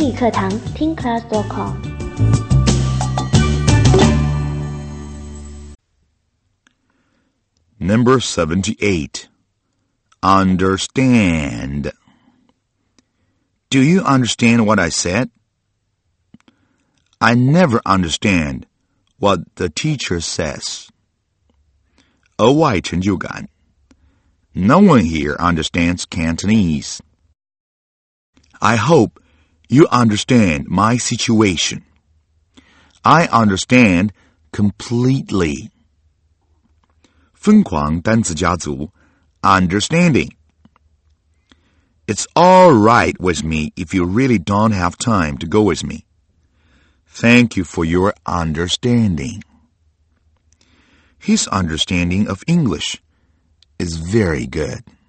英语课堂 TeenClass.com。 Number 78. Understand. Do you understand what I said? I never understand what the teacher says. 额外成就感 No one here understands Cantonese. I hope you understand my situation. I understand completely. 疯狂单词家族 Understanding. It's all right with me if you really don't have time to go with me. Thank you for your understanding. His understanding of English is very good.